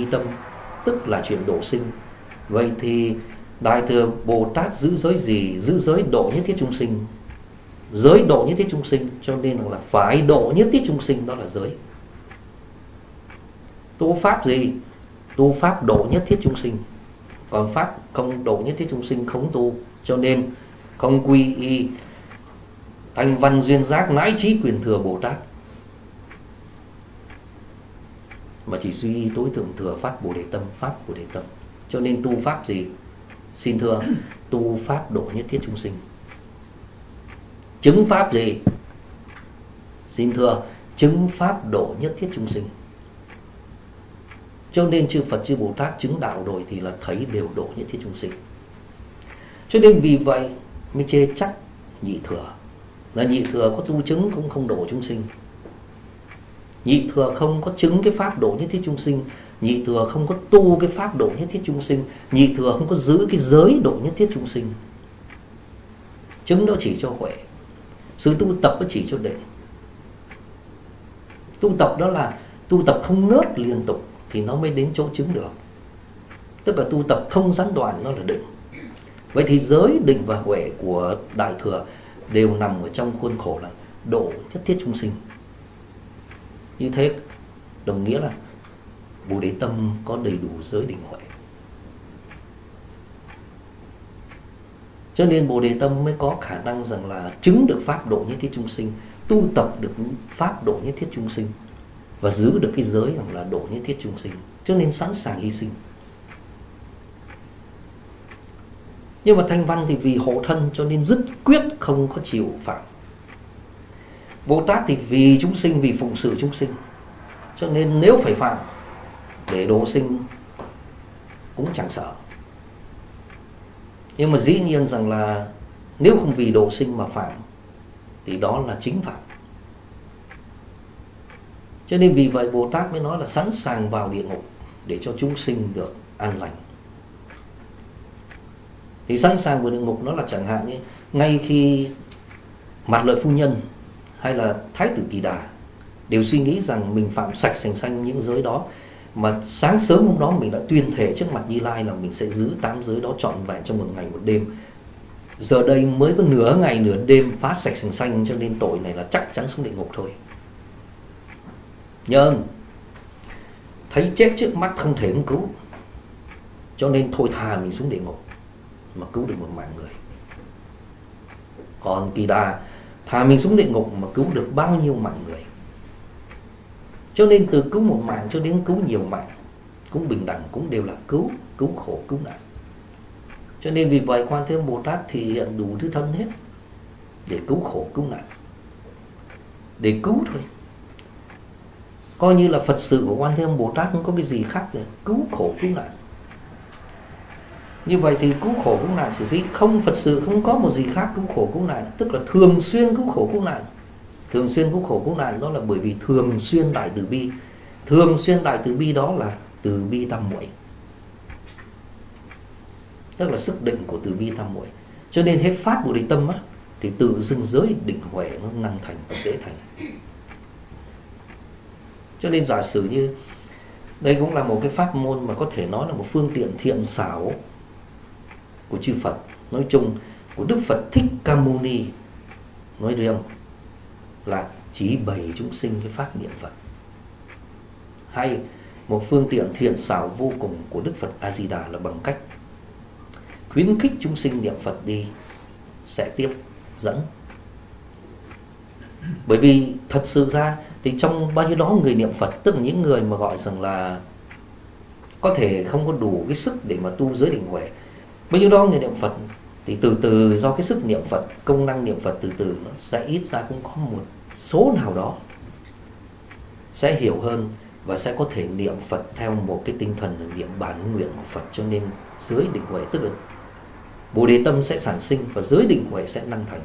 tâm, tức là chuyện độ sinh. Vậy thì Đại Thừa Bồ Tát giữ giới gì? Giữ giới độ nhất thiết chúng sinh. Giới độ nhất thiết chúng sinh, cho nên là phải độ nhất thiết chúng sinh, đó là giới. Tu pháp gì? Tu pháp độ nhất thiết chúng sinh. Còn pháp không độ nhất thiết chúng sinh không tu. Cho nên không quy y thanh văn duyên giác nãi trí quyền thừa Bồ Tát, mà chỉ duy y tối thượng thừa pháp Bồ Đề Tâm, pháp Bồ Đề Tâm. Cho nên tu pháp gì? Xin thưa, tu pháp độ nhất thiết chúng sinh. Chứng pháp gì? Xin thưa, chứng pháp độ nhất thiết chúng sinh. Cho nên chư Phật chư Bồ Tát chứng đạo rồi thì là thấy đều độ nhất thiết chúng sinh. Cho nên vì vậy mới chê trách nhị thừa, là nhị thừa có tu chứng cũng không độ chúng sinh. Nhị thừa không có chứng cái pháp độ nhất thiết chúng sinh. Nhị thừa không có tu cái pháp độ nhất thiết chúng sinh. Nhị thừa không có giữ cái giới độ nhất thiết chúng sinh. Chứng đó chỉ cho huệ, sự tu tập nó chỉ cho định. Tu tập đó là tu tập không ngớt liên tục thì nó mới đến chỗ chứng được. Tức là tu tập không gián đoạn, nó là định. Vậy thì giới, định và huệ của Đại Thừa đều nằm ở trong khuôn khổ là độ nhất thiết chúng sinh. Như thế đồng nghĩa là Bồ Đề Tâm có đầy đủ giới, định, huệ. Cho nên Bồ Đề Tâm mới có khả năng rằng là chứng được pháp độ nhất thiết chúng sinh, tu tập được pháp độ nhất thiết chúng sinh, và giữ được cái giới rằng là độ nhất thiết chúng sinh. Cho nên sẵn sàng hy sinh. Nhưng mà Thanh Văn thì vì hộ thân cho nên dứt quyết không có chịu phạm. Bồ Tát thì vì chúng sinh, vì phụng sự chúng sinh, cho nên nếu phải phạm để độ sinh cũng chẳng sợ. Nhưng mà dĩ nhiên rằng là nếu không vì độ sinh mà phạm thì đó là chính phạm. Cho nên vì vậy Bồ Tát mới nói là sẵn sàng vào địa ngục để cho chúng sinh được an lành. Thì sẵn sàng vào địa ngục nó là chẳng hạn như ngay khi Mạt Lợi Phu Nhân hay là Thái tử Kỳ Đà đều suy nghĩ rằng mình phạm sạch sành xanh những giới đó, mà sáng sớm hôm đó mình đã tuyên thệ trước mặt Như Lai là mình sẽ giữ 8 giới đó trọn vẹn trong 1 ngày 1 đêm. Giờ đây mới có nửa ngày nửa đêm phá sạch sành xanh, cho nên tội này là chắc chắn xuống địa ngục thôi. Nhưng thấy chết trước mắt không thể không cứu, cho nên thôi thà mình xuống địa ngục mà cứu được 1 mạng người. Còn Kỳ Đà thà mình xuống địa ngục mà cứu được bao nhiêu mạng người. Cho nên từ cứu 1 mạng cho đến cứu nhiều mạng cũng bình đẳng, cũng đều là cứu khổ, cứu nạn. Cho nên vì vậy Quan Thế Âm Bồ Tát thì hiện đủ thứ thân hết để cứu khổ, cứu nạn, để cứu thôi. Coi như là Phật sự của Quan Thế Âm Bồ Tát không có cái gì khác rồi, cứu khổ, cứu nạn. Như vậy thì cứu khổ, cứu nạn chỉ không, Phật sự không có một gì khác cứu khổ, cứu nạn, tức là thường xuyên cứu khổ, cứu nạn. Thường xuyên cứu khổ, cứu nạn đó là bởi vì thường xuyên đại từ bi. Thường xuyên đại từ bi đó là từ bi tam muội, tức là sức định của từ bi tam muội. Cho nên hết phát Bồ Đề Tâm á, thì tự dưng giới định huệ nó năng thành và dễ thành. Cho nên giả sử như đây cũng là một cái pháp môn mà có thể nói là một phương tiện thiện xảo của chư Phật nói chung, của Đức Phật Thích Ca Mâu Ni nói riêng, là chỉ bày chúng sinh cái pháp niệm Phật. Hay một phương tiện thiện xảo vô cùng của Đức Phật A Di Đà là bằng cách khuyến khích chúng sinh niệm Phật đi, sẽ tiếp dẫn. Bởi vì thật sự ra thì trong bao nhiêu đó người niệm Phật, tức là những người mà gọi rằng là có thể không có đủ cái sức để mà tu giới định huệ, bao nhiêu đó người niệm Phật thì từ từ do cái sức niệm Phật, công năng niệm Phật từ từ nó sẽ ít ra cũng có một số nào đó sẽ hiểu hơn và sẽ có thể niệm Phật theo một cái tinh thần là niệm bản nguyện của Phật. Cho nên giới định huệ tức là Bồ Đề Tâm sẽ sản sinh và giới định huệ sẽ năng thành.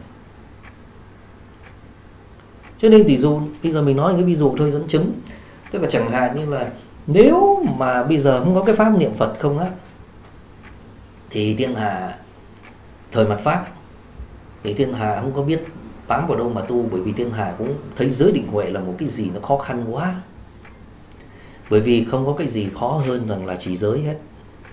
Cho nên tỷ dụ bây giờ mình nói cái ví dụ thôi dẫn chứng, tức là chẳng hạn như là nếu mà bây giờ không có cái pháp niệm Phật không á, thì thiên hạ thời mạt Pháp thì thiên hạ không có biết bám vào đâu mà tu, bởi vì thiên hạ cũng thấy giới định huệ là một cái gì nó khó khăn quá. Bởi vì không có cái gì khó hơn rằng là trì giới hết.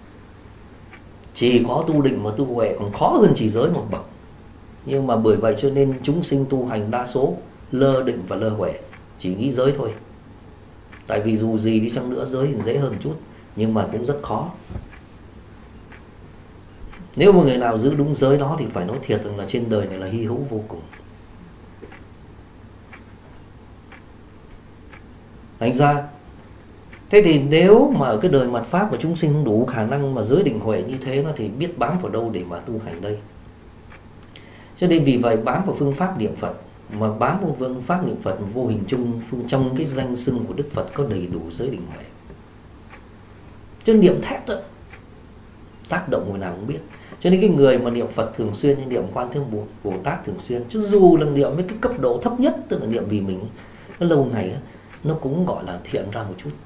Chỉ có tu định mà tu huệ còn khó hơn trì giới một bậc. Nhưng mà bởi vậy cho nên chúng sinh tu hành đa số lơ định và lơ huệ, chỉ nghĩ giới thôi. Tại vì dù gì đi chăng nữa giới thì dễ hơn chút, nhưng mà cũng rất khó. Nếu mà người nào giữ đúng giới đó thì phải nói thiệt rằng là trên đời này là hy hữu vô cùng. Thành ra thế thì nếu mà ở cái đời mạt Pháp mà chúng sinh không đủ khả năng mà giới định huệ như thế thì biết bám vào đâu để mà tu hành đây. Cho nên vì vậy bám vào phương pháp niệm Phật, mà bám vào phương pháp niệm Phật vô hình chung trong cái danh xưng của Đức Phật có đầy đủ giới định huệ. Chứ niệm thét đó, tác động người nào cũng biết. Cho nên cái người mà niệm Phật thường xuyên hay niệm Quan Thế Âm Bồ Tát thường xuyên, chứ dù là niệm với cái cấp độ thấp nhất, tức là niệm vì mình, nó lâu ngày nó cũng gọi là thiện ra một chút.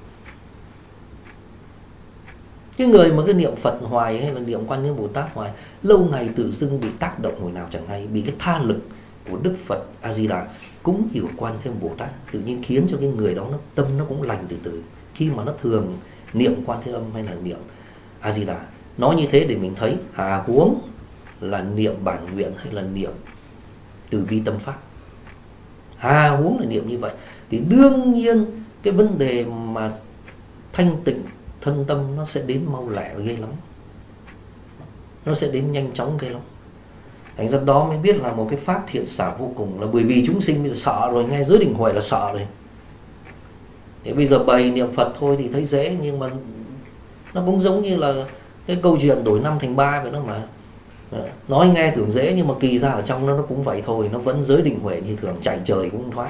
Cái người mà cái niệm Phật hoài hay là niệm Quan Thế Âm Bồ Tát hoài, lâu ngày tự dưng bị tác động hồi nào chẳng hay, bị cái tha lực của Đức Phật A Di Đà cúng dường Quan Thế Âm Bồ Tát tự nhiên khiến cho cái người đó nó tâm nó cũng lành từ từ, khi mà nó thường niệm Quan Thế Âm hay là niệm A Di Đà. Nói như thế để mình thấy hà huống là niệm bản nguyện hay là niệm từ bi tâm pháp. Hà huống là niệm như vậy thì đương nhiên cái vấn đề mà thanh tịnh thân tâm nó sẽ đến mau lẹ ghê lắm, nó sẽ đến nhanh chóng ghê lắm. Thành ra đó mới biết là một cái pháp thiện xảo vô cùng, là bởi vì chúng sinh bây giờ sợ rồi, nghe giới định huệ là sợ rồi. Thế bây giờ bày niệm Phật thôi thì thấy dễ, nhưng mà nó cũng giống như là cái câu chuyện đổi 5 thành 3 vậy đó mà. Nói nghe tưởng dễ nhưng mà kỳ ra ở trong nó cũng vậy thôi, nó vẫn giới định huệ như thường, chạy trời cũng không thoát.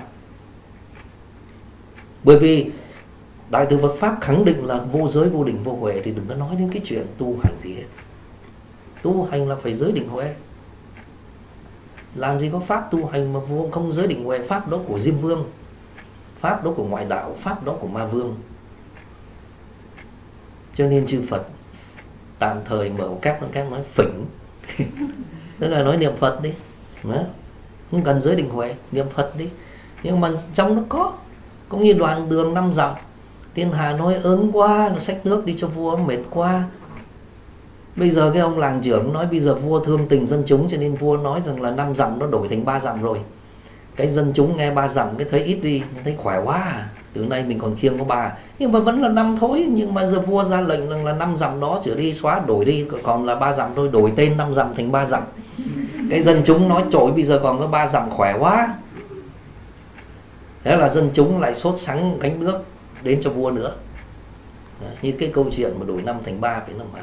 Bởi vì Đại thừa Phật Pháp khẳng định là vô giới, vô định, vô huệ, thì đừng có nói đến cái chuyện tu hành gì hết. Tu hành là phải giới định huệ. Làm gì có pháp tu hành mà không giới định huệ. Pháp đó của Diêm Vương, pháp đó của ngoại đạo, pháp đó của Ma Vương. Cho nên chư Phật tạm thời mở một cách nói phỉnh tức là nói niệm Phật đi, không cần giới định huệ, niệm Phật đi. Nhưng mà trong nó có, cũng như đoạn đường 5 dặm, thiên hạ nói ớn quá, nó xách nước đi cho vua, mệt quá. Bây giờ cái ông làng trưởng nói bây giờ vua thương tình dân chúng, cho nên vua nói rằng là 5 dặm nó đổi thành 3 dặm rồi. Cái dân chúng nghe 3 dặm cái thấy ít đi, thấy khỏe quá à. Từ nay mình còn khiêng có 3, nhưng mà vẫn là 5 thôi. Nhưng mà giờ vua ra lệnh rằng là 5 dặm đó trở đi, xóa đổi đi, còn là 3 dặm thôi, đổi tên 5 dặm thành 3 dặm. Cái dân chúng nói trội bây giờ còn có 3 dặm khỏe quá. Thế là dân chúng lại sốt sắng gánh nước đến cho vua nữa. Như cái câu chuyện mà đổi 5 thành 3 phải làm mà.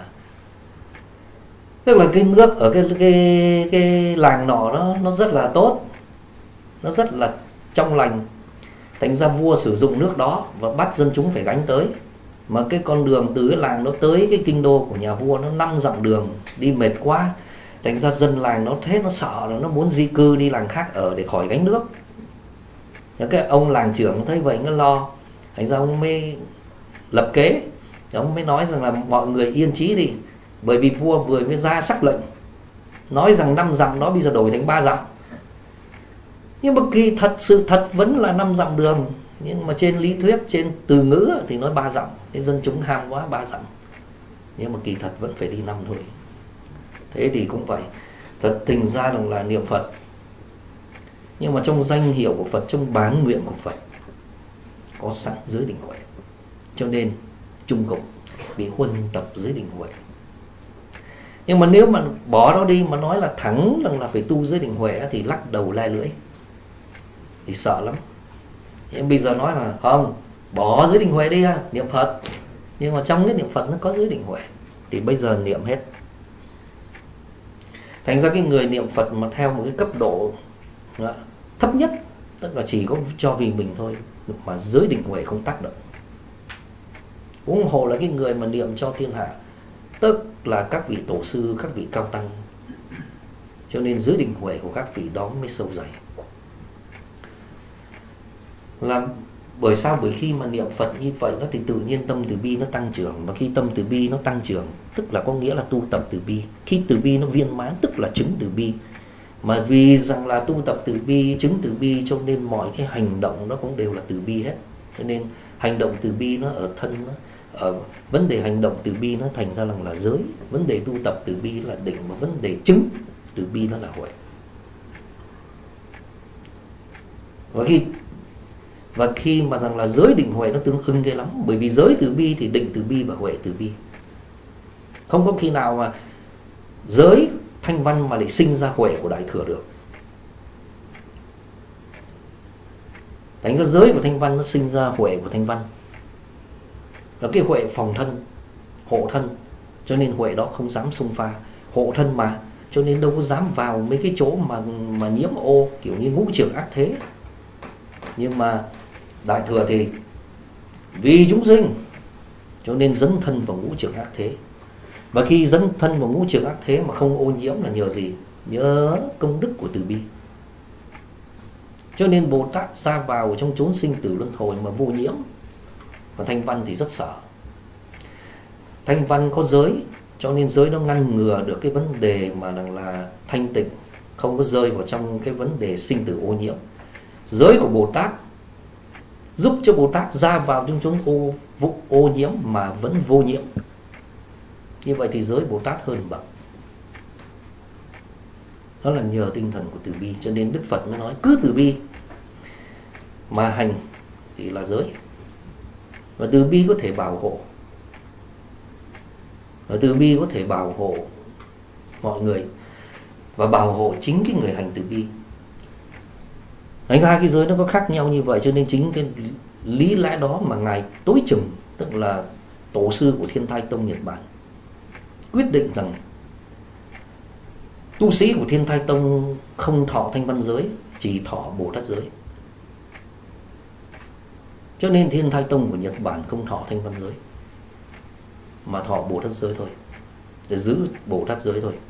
Tức là cái nước ở cái làng nọ nó rất là tốt, nó rất là trong lành. Thành ra vua sử dụng nước đó và bắt dân chúng phải gánh tới. Mà cái con đường từ cái làng nó tới cái kinh đô của nhà vua nó 5 dặm đường, đi mệt quá. Thành ra dân làng nó thế, nó sợ, nó muốn di cư đi làng khác ở để khỏi gánh nước. Cái ông làng trưởng thấy vậy nó lo. Thành ra ông mới lập kế, ông mới nói rằng là mọi người yên trí đi, bởi vì vua vừa mới ra sắc lệnh nói rằng 5 dặm đó bây giờ đổi thành 3 dặm. Nhưng mà kỳ sự thật vẫn là 5 dặm đường, nhưng mà trên lý thuyết, trên từ ngữ thì nói 3 dặm. Cái dân chúng ham quá 3 dặm, nhưng mà kỳ thật vẫn phải đi 5 thôi. Thế thì cũng vậy, thật tình ra rằng là niệm Phật, nhưng mà trong danh hiệu của Phật, trong bán nguyện của Phật có sẵn giới định huệ. Cho nên trung cộng bị huân tập giới định huệ. Nhưng mà nếu mà bỏ đó đi mà nói là thẳng rằng là phải tu giới định huệ thì lắc đầu le lưỡi, thì sợ lắm. Nhưng bây giờ nói là không, bỏ giới định huệ đi, niệm Phật. Nhưng mà trong cái niệm Phật nó có giới định huệ, thì bây giờ niệm hết. Thành ra cái người niệm Phật mà theo một cái cấp độ thấp nhất, tức là chỉ có cho vì mình thôi, mà giới định huệ không tác động. Ủng hộ là cái người mà niệm cho thiên hạ, tức là các vị tổ sư, các vị cao tăng. Cho nên giới định huệ của các vị đó mới sâu dày. Làm bởi sao? Bởi khi mà niệm Phật như vậy thì tự nhiên tâm từ bi nó tăng trưởng. Và khi tâm từ bi nó tăng trưởng, tức là có nghĩa là tu tập từ bi. Khi từ bi nó viên mãn, tức là chứng từ bi. Mà vì rằng là tu tập từ bi, chứng từ bi, cho nên mọi cái hành động nó cũng đều là từ bi hết. Cho nên hành động từ bi nó ở thân nó, ở vấn đề hành động từ bi nó thành ra là giới, vấn đề tu tập từ bi là định, mà vấn đề chứng từ bi nó là huệ. Và khi mà rằng là giới định huệ nó tương ưng ghê lắm, bởi vì giới từ bi thì định từ bi và huệ từ bi. Không có khi nào mà giới thanh văn mà lại sinh ra huệ của đại thừa được. Đánh ra giới của thanh văn nó sinh ra huệ của thanh văn, là cái huệ phòng thân, hộ thân, cho nên huệ đó không dám xung pha. Hộ thân mà, cho nên đâu có dám vào mấy cái chỗ mà nhiễm ô, kiểu như ngũ trược ác thế. Nhưng mà đại thừa thì vì chúng sinh, cho nên dấn thân vào ngũ trược ác thế. Và khi dấn thân vào ngũ trược ác thế mà không ô nhiễm là nhờ gì? Nhờ công đức của từ bi. Cho nên Bồ Tát ra vào trong chốn sinh tử luân hồi mà vô nhiễm. Và thanh văn thì rất sợ. Thanh văn có giới, cho nên giới nó ngăn ngừa được cái vấn đề mà là thanh tịnh, không có rơi vào trong cái vấn đề sinh tử ô nhiễm. Giới của Bồ Tát giúp cho Bồ Tát ra vào trong chốn ô nhiễm mà vẫn vô nhiễm. Như vậy thì giới Bồ Tát hơn bậc. Đó là nhờ tinh thần của từ bi. Cho nên Đức Phật mới nói cứ từ bi mà hành thì là giới. Và từ bi có thể bảo hộ, và từ bi có thể bảo hộ mọi người, và bảo hộ chính cái người hành từ bi. Hai cái giới nó có khác nhau như vậy, cho nên chính cái lý lẽ đó mà Ngài Tối Trừng, tức là tổ sư của Thiên Thai Tông Nhật Bản, quyết định rằng tu sĩ của Thiên Thai Tông không thọ thanh văn giới, chỉ thọ Bồ Tát giới. Cho nên Thiên Thai Tông của Nhật Bản không thọ thanh văn giới, mà thọ Bồ Tát giới thôi, để giữ Bồ Tát giới thôi.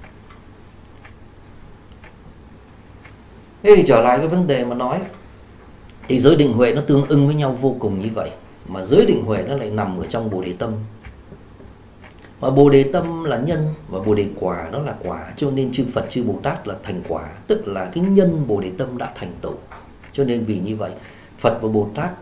Thế thì trở lại cái vấn đề mà nói, thì giới định huệ nó tương ưng với nhau vô cùng như vậy. Mà giới định huệ nó lại nằm ở trong Bồ Đề Tâm. Mà Bồ Đề Tâm là nhân, và Bồ Đề Quả nó là quả. Cho nên chư Phật chư Bồ Tát là thành quả, tức là cái nhân Bồ Đề Tâm đã thành tựu. Cho nên vì như vậy, Phật và Bồ Tát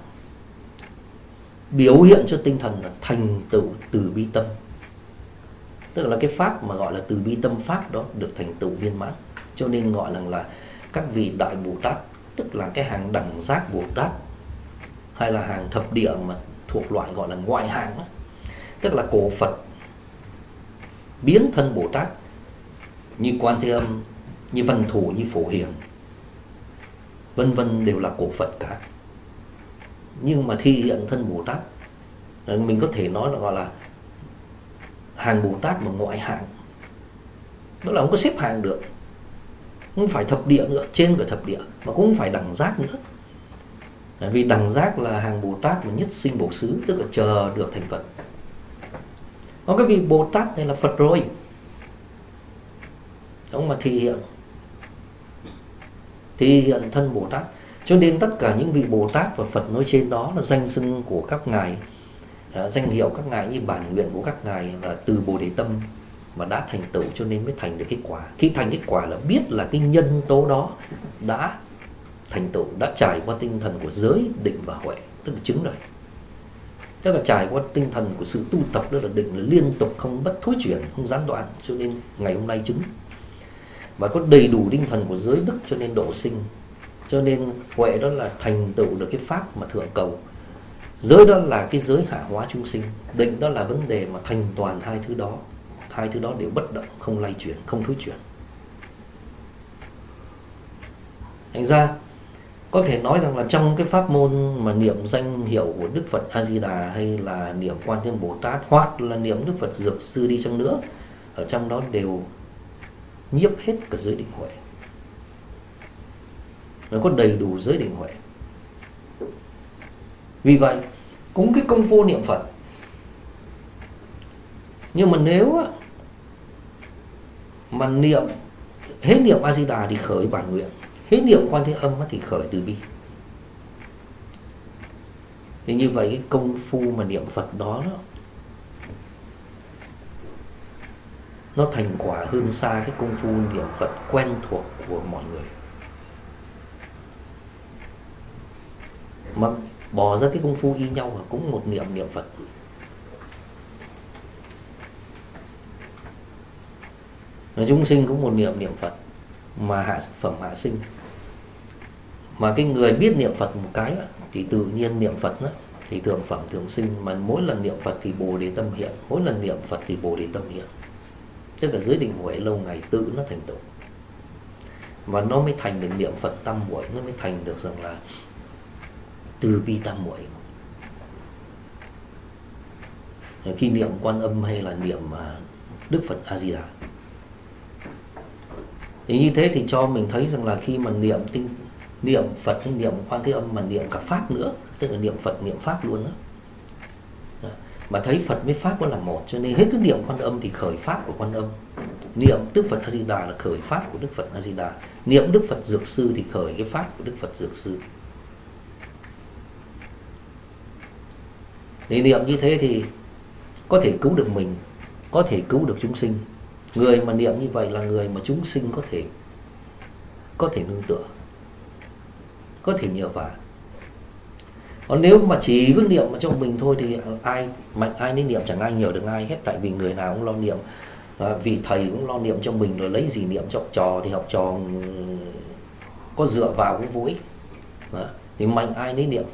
biểu hiện cho tinh thần là thành tựu từ bi tâm. Tức là cái pháp mà gọi là từ bi tâm pháp đó được thành tựu viên mãn. Cho nên gọi là các vị Đại Bồ Tát, tức là cái hàng đẳng giác Bồ Tát, hay là hàng thập địa mà thuộc loại gọi là ngoại hạng đó. Tức là cổ Phật biến thân Bồ Tát, như Quan Thế Âm, như Văn Thù, như Phổ Hiền, vân vân, đều là cổ Phật cả. Nhưng mà thi hiện thân Bồ Tát, mình có thể nói là gọi là hàng Bồ Tát mà ngoại hạng. Đó là không có xếp hàng được, không phải thập địa nữa, trên cả thập địa, mà cũng không phải đẳng giác nữa. Vì đẳng giác là hàng Bồ Tát mà nhất sinh bổ xứ, tức là chờ được thành Phật. Còn cái vị Bồ Tát này là Phật rồi, ông mà thị hiện thân Bồ Tát. Cho nên tất cả những vị Bồ Tát và Phật nói trên đó là danh xưng của các ngài, danh hiệu các ngài như bản nguyện của các ngài là từ Bồ Đề Tâm mà đã thành tựu, cho nên mới thành được kết quả. Khi thành kết quả là biết là cái nhân tố đó đã thành tựu, đã trải qua tinh thần của giới, định và huệ, tức là chứng rồi. Tức là trải qua tinh thần của sự tu tập, đó là định, là liên tục không bất thối chuyển, không gián đoạn, cho nên ngày hôm nay chứng. Và có đầy đủ tinh thần của giới đức, cho nên độ sinh. Cho nên huệ đó là thành tựu được cái pháp mà thượng cầu. Giới đó là cái giới hạ hóa chúng sinh. Định đó là vấn đề mà thành toàn hai thứ đó. Hai thứ đó đều bất động, không lay chuyển, không thối chuyển. Thành ra có thể nói rằng là trong cái pháp môn mà niệm danh hiệu của Đức Phật A Di Đà, hay là niệm Quan Thế Âm Bồ Tát, hoặc là niệm Đức Phật Dược Sư đi chăng nữa, ở trong đó đều nhiếp hết cả giới định huệ. Nó có đầy đủ giới định huệ. Vì vậy cũng cái công phu niệm Phật, nhưng mà nếu mà niệm hết niệm A Di Đà thì khởi bản nguyện, hết niệm Quan Thế Âm thì khởi từ bi. Thì như vậy cái công phu mà niệm Phật đó nó thành quả hơn xa cái công phu niệm Phật quen thuộc của mọi người. Mà bỏ ra cái công phu y nhau và cũng một niệm niệm Phật. Chúng sinh cũng một niệm niệm Phật, mà hạ phẩm hạ sinh. Mà cái người biết niệm Phật một cái thì tự nhiên niệm Phật đó, thì thượng phẩm thượng sinh. Mà mỗi lần niệm Phật thì Bồ Đề tâm hiện, mỗi lần niệm Phật thì Bồ Đề tâm hiện. Tức là giới định huệ lâu ngày tự nó thành tựu, và nó mới thành được niệm Phật tam muội, nó mới thành được rằng là từ bi tam muội. Khi niệm Quan Âm hay là niệm Đức Phật A Di Đà, thì như thế thì cho mình thấy rằng là khi mà niệm Phật, niệm Quan Thế Âm mà niệm cả pháp nữa, tức là niệm Phật niệm pháp luôn đó. Mà thấy Phật với pháp đó là một, cho nên hết cứ niệm Quan Âm thì khởi pháp của Quan Âm, niệm Đức Phật A Di Đà là khởi pháp của Đức Phật A Di Đà, niệm Đức Phật Dược Sư thì khởi cái pháp của Đức Phật Dược Sư. Để niệm như thế thì có thể cứu được mình, có thể cứu được chúng sinh. Người mà niệm như vậy là người mà chúng sinh có thể nương tựa, có thể nhờ vả. Còn nếu mà chỉ cứ niệm cho mình thôi thì ai mạnh ai nấy niệm, chẳng ai nhờ được ai hết. Tại vì người nào cũng lo niệm, vì thầy cũng lo niệm cho mình, rồi lấy gì niệm cho học trò, thì học trò có dựa vào cũng vô ích. Thì mạnh ai nấy niệm.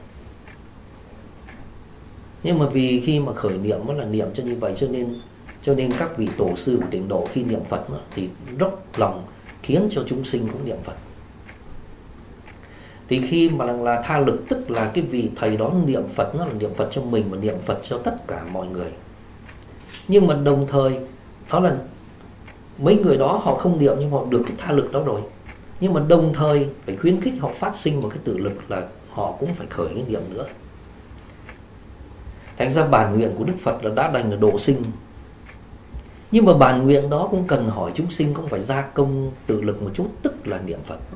Nhưng mà vì khi mà khởi niệm nó là niệm cho như vậy, cho nên các vị tổ sư của Tịnh Độ khi niệm Phật thì dốc lòng khiến cho chúng sinh cũng niệm Phật. Thì khi mà là tha lực, tức là cái vị thầy đó niệm Phật, nó là niệm Phật cho mình và niệm Phật cho tất cả mọi người. Nhưng mà đồng thời đó là mấy người đó họ không niệm nhưng họ được cái tha lực đó rồi. Nhưng mà đồng thời phải khuyến khích họ phát sinh một cái tự lực là họ cũng phải khởi cái niệm nữa. Thành ra bản nguyện của Đức Phật là đã đành là độ sinh. Nhưng mà bản nguyện đó cũng cần hỏi chúng sinh cũng phải gia công tự lực một chút, tức là niệm Phật.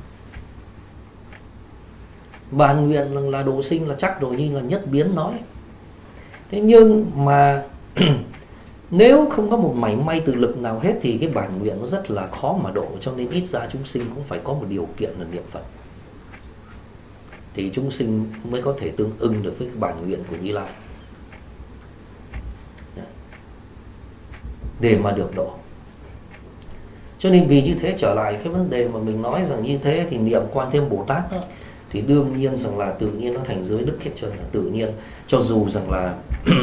Bản nguyện là độ sinh là chắc rồi, như là Nhất Biến nói. Thế nhưng mà nếu không có một mảy may tự lực nào hết thì cái bản nguyện nó rất là khó mà độ. Cho nên ít ra chúng sinh cũng phải có một điều kiện là niệm Phật, thì chúng sinh mới có thể tương ưng được với cái bản nguyện của Như Lai để mà được độ. Cho nên vì như thế, trở lại cái vấn đề mà mình nói rằng như thế thì niệm Quan Thế Âm Bồ Tát đó, thì đương nhiên rằng là tự nhiên nó thành giới đức hết trơn, là tự nhiên. Cho dù rằng là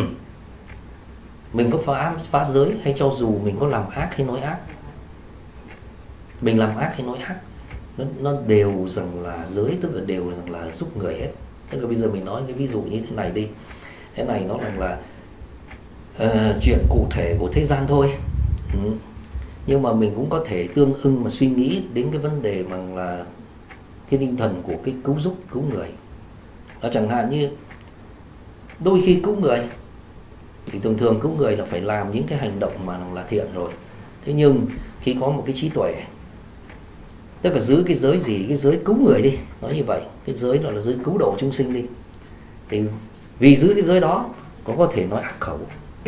mình có phá giới, hay cho dù mình có làm ác hay nói ác, mình làm ác hay nói ác, nó đều rằng là giới, tức là đều rằng là giúp người hết. Tức là bây giờ mình nói cái ví dụ như thế này đi, thế này nó là chuyện cụ thể của thế gian thôi. Nhưng mà mình cũng có thể tương ưng mà suy nghĩ đến cái vấn đề bằng là cái tinh thần của cái cứu giúp, cứu người. Chẳng hạn như đôi khi cứu người thì thường cứu người là phải làm những cái hành động mà là thiện rồi. Thế nhưng khi có một cái trí tuệ, tức là giữ cái giới gì, cái giới cứu người đi, nói như vậy, cái giới đó là giới cứu độ chúng sinh đi, thì vì giữ cái giới đó có thể nói ác khẩu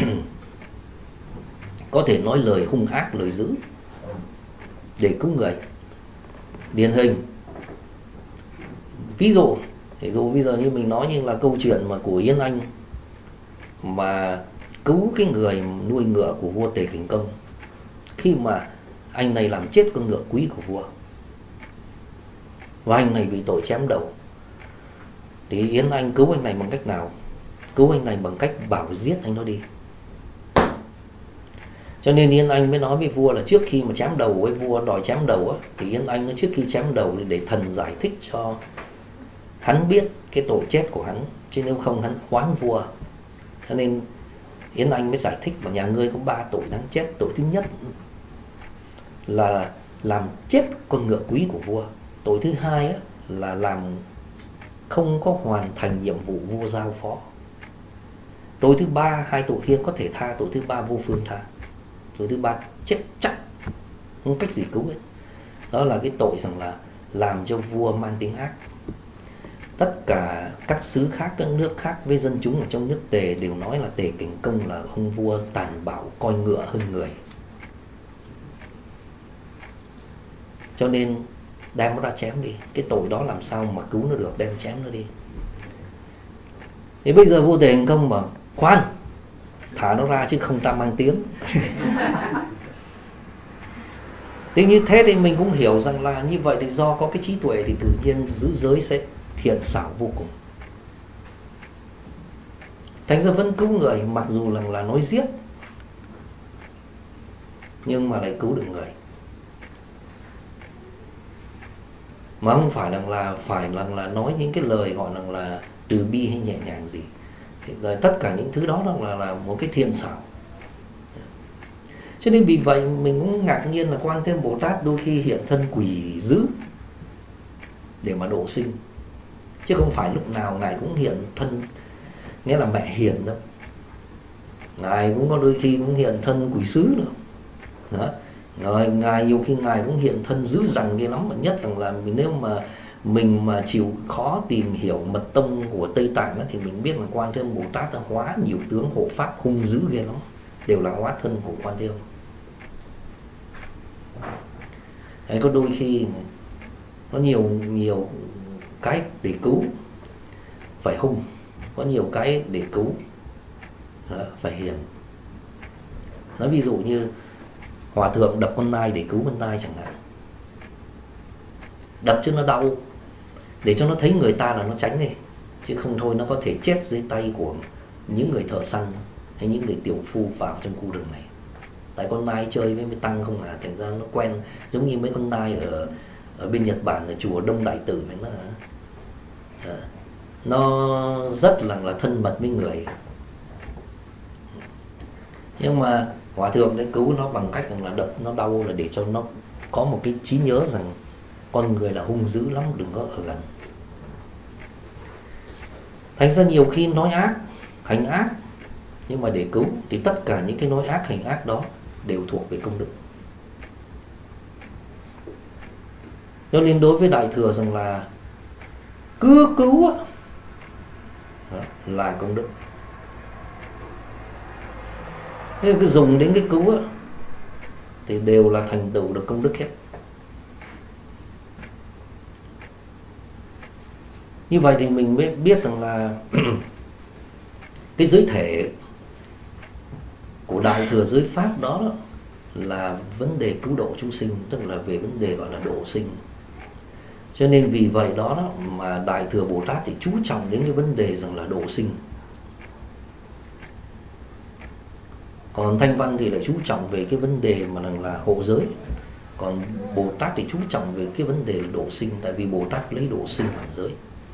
có thể nói lời hung ác, lời dữ để cứu người. Điển hình ví dụ bây giờ như mình nói như là câu chuyện mà của Yến Anh mà cứu cái người nuôi ngựa của vua Tề Khỉnh Công, khi mà anh này làm chết con ngựa quý của vua và anh này bị tội chém đầu, thì Yến Anh cứu anh này bằng cách nào? Cứu anh này bằng cách bảo giết anh nó đi. Cho nên Yến Anh mới nói với vua là trước khi mà chém đầu, với vua đòi chém đầu thì Yến Anh trước khi chém đầu để thần giải thích cho hắn biết cái tội chết của hắn, chứ nếu không hắn oán vua. Cho nên Yến Anh mới giải thích và nhà ngươi có 3 tội đáng chết. Tội thứ nhất là làm chết con ngựa quý của vua. Tội thứ hai là làm không có hoàn thành nhiệm vụ vua giao phó. Tội thứ ba, 2 tội kia có thể tha, tội thứ ba vô phương tha. Tội thứ ba chết chắc, không cách gì cứu hết. Đó là cái tội rằng là làm cho vua mang tiếng ác. Tất cả các xứ khác, các nước khác với dân chúng ở trong nước Tề đều nói là Tề Khỉnh Công là ông vua tàn bạo, coi ngựa hơn người. Cho nên đem nó ra chém đi. Cái tội đó làm sao mà cứu nó được, đem chém nó đi. Thì bây giờ Vô Thể Hành Công bảo khoan, thả nó ra chứ không ta mang tiếng. Thế như thế thì mình cũng hiểu rằng là như vậy thì do có cái trí tuệ thì tự nhiên giữ giới sẽ thiện xảo vô cùng. Thành ra vẫn cứu người, mặc dù là nói giết nhưng mà lại cứu được người, mà không phải là nói những cái lời gọi là từ bi hay nhẹ nhàng gì. Rồi tất cả những thứ đó là một cái thiện xảo. Cho nên vì vậy mình cũng ngạc nhiên là Quan Thế Âm Bồ Tát đôi khi hiện thân quỷ dữ để mà độ sinh, chứ không phải lúc nào ngài cũng hiện thân nghĩa là mẹ hiền đâu. Ngài cũng có đôi khi cũng hiện thân quỷ sứ nữa đó. Ngài nhiều khi ngài cũng hiện thân dữ dằn ghê lắm. Mà nhất là nếu mà mình mà chịu khó tìm hiểu mật tông của Tây Tạng đó, thì mình biết là Quan Thế Âm Bồ Tát đã hóa nhiều tướng hộ pháp hung dữ ghê lắm, đều là hóa thân của Quan Thế Âm. Đấy, có đôi khi có nhiều cái để cứu phải hung, có nhiều cái để cứu phải hiền. Nói ví dụ như Hòa Thượng đập con nai để cứu con nai chẳng hạn, đập cho nó đau để cho nó thấy người ta là nó tránh đi, chứ không thôi nó có thể chết dưới tay của những người thợ săn hay những người tiểu phu vào trong khu rừng này. Tại con nai chơi với tăng không à, thành ra nó quen, giống như mấy con nai ở bên Nhật Bản ở chùa Đông Đại Tử này, nó rất là thân mật với người. Nhưng mà Hòa Thượng đã cứu nó bằng cách là đập nó đau, là để cho nó có một cái trí nhớ rằng con người là hung dữ lắm, đừng có ở gần. Thành ra nhiều khi nói ác, hành ác, nhưng mà để cứu thì tất cả những cái nói ác, hành ác đó đều thuộc về công đức. Cho nên đối với Đại Thừa rằng là cứ cứu là công đức. Nếu cứ dùng đến cái cứu thì đều là thành tựu được công đức hết. Như vậy thì mình mới biết rằng là cái giới thể của Đại Thừa giới Pháp đó là vấn đề cứu độ chúng sinh, tức là về vấn đề gọi là độ sinh. Cho nên vì vậy đó mà Đại Thừa Bồ Tát thì chú trọng đến cái vấn đề rằng là độ sinh. Còn Thanh Văn thì lại chú trọng về cái vấn đề mà là hộ giới. Còn Bồ Tát thì chú trọng về cái vấn đề là độ sinh, tại vì Bồ Tát lấy độ sinh làm giới.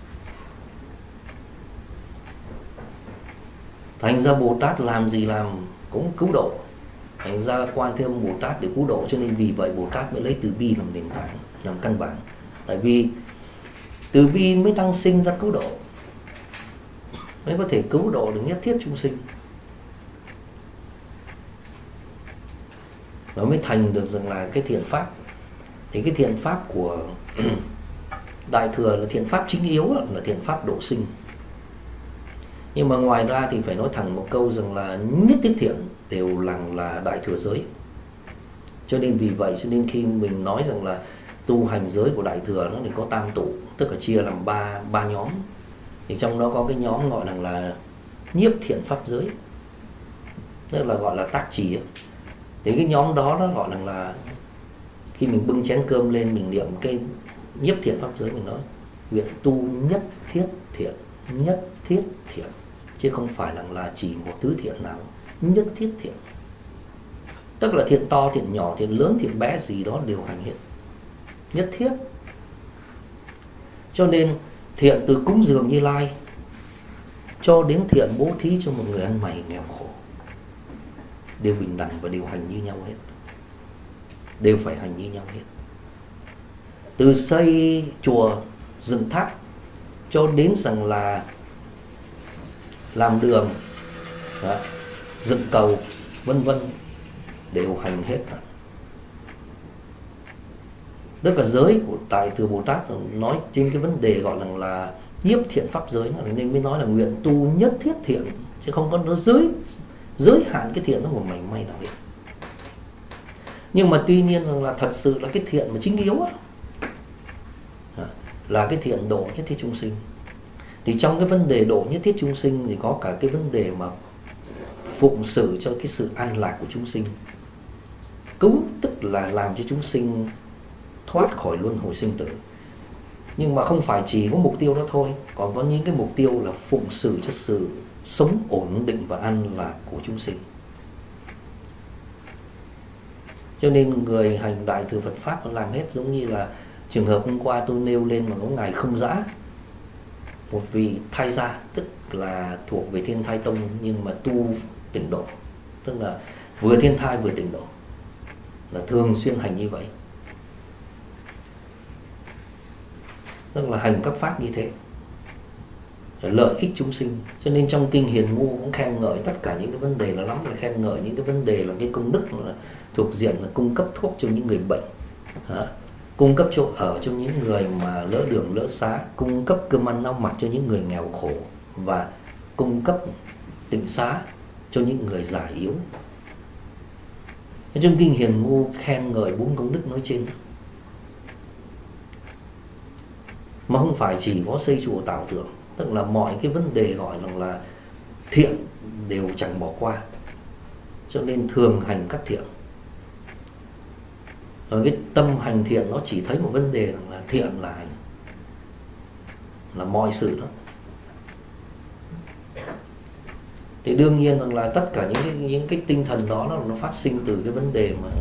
Thành ra Bồ Tát làm gì làm cũng cứu độ. Thành ra Quan Thế Âm Bồ Tát để cứu độ, cho nên vì vậy Bồ Tát mới lấy từ bi làm nền tảng, làm căn bản. Tại vì từ bi mới tăng sinh ra cứu độ, mới có thể cứu độ được nhất thiết chúng sinh, và mới thành được rằng là cái thiện pháp. Thì cái thiện pháp của Đại Thừa là thiện pháp chính yếu, là thiện pháp độ sinh. Nhưng mà ngoài ra thì phải nói thẳng một câu rằng là nhất thiết thiện đều là Đại Thừa giới. Cho nên vì vậy cho nên khi mình nói rằng là tu hành giới của Đại Thừa nó thì có tam tụ, tức là chia làm ba nhóm. Thì trong đó có cái nhóm gọi là nhiếp thiện pháp giới, tức là gọi là tác trì. Thì cái nhóm đó nó gọi là khi mình bưng chén cơm lên mình niệm cái nhiếp thiện pháp giới, mình nói nguyện tu nhất thiết thiện, nhất thiết thiện, chứ không phải là chỉ một thứ thiện nào, nhất thiết thiện. Tức là thiện to, thiện nhỏ, thiện lớn, thiện bé gì đó đều hành hết, nhất thiết. Cho nên thiện từ cúng dường Như Lai cho đến thiện bố thí cho một người ăn mày nghèo khổ đều bình đẳng và đều hành như nhau hết, đều phải hành như nhau hết. Từ xây chùa, dựng tháp cho đến rằng là làm đường, dựng cầu, vân vân, đều hành hết. Tức là giới của Đại Thừa Bồ Tát nói trên cái vấn đề gọi là nhiếp thiện pháp giới, nên mới nói là nguyện tu nhất thiết thiện, chứ không có nó giới hạn cái thiện nó một mảy may nào hết. Nhưng mà tuy nhiên rằng là thật sự là cái thiện mà chính yếu là cái thiện độ nhất thiết chúng sinh. Thì trong cái vấn đề độ nhất thiết chúng sinh thì có cả cái vấn đề mà phụng sự cho cái sự an lạc của chúng sinh. Cứu tức là làm cho chúng sinh thoát khỏi luân hồi sinh tử. Nhưng mà không phải chỉ có mục tiêu đó thôi, còn có những cái mục tiêu là phụng sự cho sự sống ổn định và an lạc của chúng sinh. Cho nên người hành đại thừa Phật Pháp nó làm hết. Giống như là trường hợp hôm qua tôi nêu lên mà có ngài Không Dã, một vị thai gia, tức là thuộc về Thiên Thai Tông nhưng mà tu tịnh độ, tức là vừa thiên thai vừa tịnh độ, là thường xuyên hành như vậy, tức là hành các pháp như thế, lợi ích chúng sinh. Cho nên trong kinh Hiền Ngu cũng khen ngợi tất cả những cái vấn đề là lắm, là khen ngợi những cái vấn đề là cái công đức là thuộc diện là cung cấp thuốc cho những người bệnh, cung cấp chỗ ở cho những người mà lỡ đường lỡ xá, cung cấp cơm ăn áo mặc cho những người nghèo khổ, và cung cấp tịnh xá cho những người già yếu. Trong kinh Hiền Ngu khen ngợi 4 công đức nói trên, mà không phải chỉ có xây chùa tạo tượng, tức là mọi cái vấn đề gọi là thiện đều chẳng bỏ qua, cho nên thường hành các thiện. Rồi cái tâm hành thiện nó chỉ thấy một vấn đề là thiện là hành, là mọi sự đó. Thì đương nhiên rằng là tất cả những cái tinh thần đó nó phát sinh từ cái vấn đề mà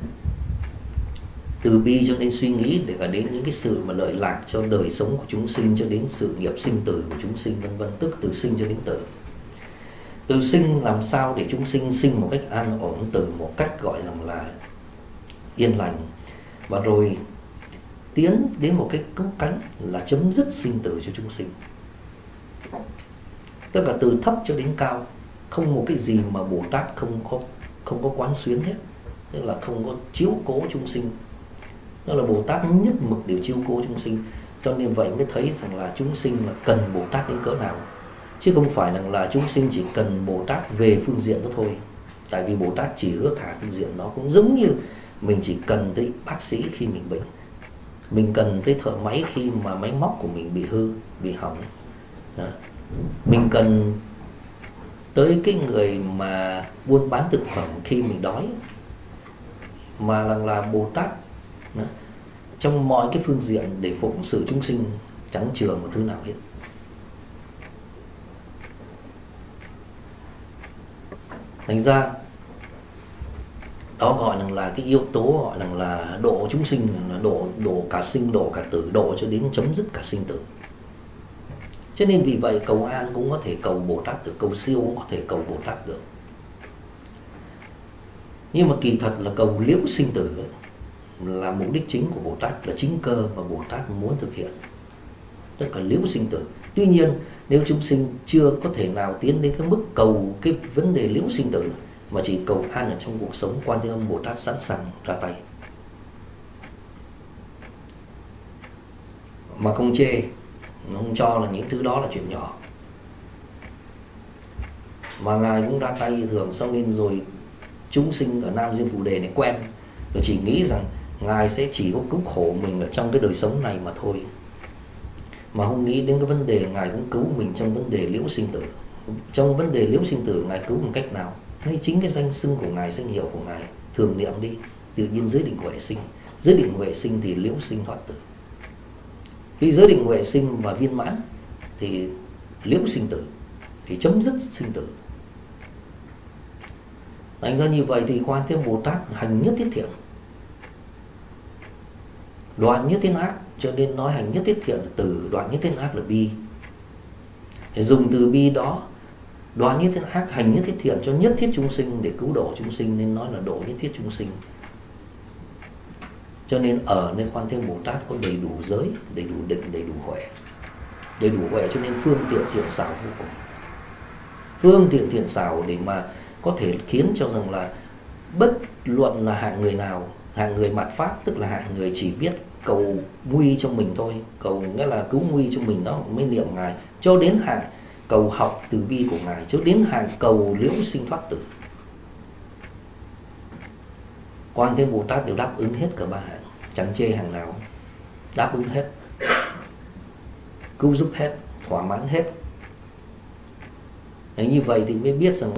từ bi cho nên suy nghĩ, để cả đến những cái sự mà lợi lạc cho đời sống của chúng sinh, cho đến sự nghiệp sinh tử của chúng sinh vân vân, tức từ sinh cho đến tử. Từ sinh làm sao để chúng sinh sinh một cách an ổn, từ một cách gọi rằng là yên lành, và rồi tiến đến một cái cứu cánh là chấm dứt sinh tử cho chúng sinh. Tất cả từ thấp cho đến cao, không một cái gì mà Bồ Tát không có quán xuyến hết, tức là không có chiếu cố chúng sinh. Đó là Bồ Tát nhất mực đều chiếu cố chúng sinh. Cho nên vậy mới thấy rằng là chúng sinh là cần Bồ Tát đến cỡ nào, chứ không phải là chúng sinh chỉ cần Bồ Tát về phương diện đó thôi. Tại vì Bồ Tát chỉ hứa thả phương diện đó, cũng giống như mình chỉ cần tới bác sĩ khi mình bệnh, mình cần tới thợ máy khi mà máy móc của mình bị hư, bị hỏng đó. Mình cần tới cái người mà buôn bán thực phẩm khi mình đói, mà là Bồ Tát đó, trong mọi cái phương diện để phụng sự chúng sinh, chẳng chừa một thứ nào hết. Thành ra đó gọi là cái yếu tố gọi là độ chúng sinh, là độ cả sinh độ cả tử, độ cho đến chấm dứt cả sinh tử. Cho nên vì vậy cầu an cũng có thể cầu Bồ Tát được, cầu siêu cũng có thể cầu Bồ Tát được. Nhưng mà kỳ thật là cầu liễu sinh tử ấy, là mục đích chính của Bồ Tát, là chính cơ mà Bồ Tát muốn thực hiện, tức là liễu sinh tử. Tuy nhiên nếu chúng sinh chưa có thể nào tiến đến cái mức cầu cái vấn đề liễu sinh tử, mà chỉ cầu an ở trong cuộc sống, Quan Thế Âm Bồ Tát sẵn sàng ra tay, mà không chê, không cho là những thứ đó là chuyện nhỏ, mà Ngài cũng ra tay thường. Sau nên rồi chúng sinh ở Nam Diêm Phù Đề này quen rồi, chỉ nghĩ rằng Ngài sẽ chỉ có cứu khổ mình ở trong cái đời sống này mà thôi, mà không nghĩ đến cái vấn đề Ngài cũng cứu mình trong vấn đề liễu sinh tử. Trong vấn đề liễu sinh tử Ngài cứu một cách nào? Ngay chính cái danh xưng của Ngài, danh hiệu của Ngài, thường niệm đi, tự nhiên giới định huệ sinh. Giới định huệ sinh thì liễu sinh thoát tử. Khi giới định huệ sinh và viên mãn thì liễu sinh tử, thì chấm dứt sinh tử. Thành ra như vậy thì Quan Thế Âm Bồ Tát hành nhất thiết thiện, đoạn nhất thiết ác. Cho nên nói hành nhất thiết thiện là từ, đoạn nhất thiết ác là bi. Để dùng từ bi đó, đoạn nhất thiết ác, hành nhất thiết thiện cho nhất thiết chúng sinh, để cứu độ chúng sinh, nên nói là độ nhất thiết chúng sinh. Cho nên ở nơi Quan Thế Âm Bồ Tát có đầy đủ giới, đầy đủ định, đầy đủ huệ. Đầy đủ huệ cho nên phương tiện thiện xảo vô cùng. Phương tiện thiện xảo để mà có thể khiến cho rằng là bất luận là hạng người nào, hạng người mạt pháp, tức là hạng người chỉ biết cầu nguy cho mình thôi, cầu nghĩa là cứu nguy cho mình đó mới niệm Ngài, cho đến hạng cầu học từ bi của Ngài, cho đến hạng cầu liễu sinh thoát tử, Quan Thế Bồ Tát đều đáp ứng hết cả ba hạng, chẳng chê hàng nào, đáp ứng hết, cứu giúp hết, thỏa mãn hết. Đấy, như vậy thì mới biết rằng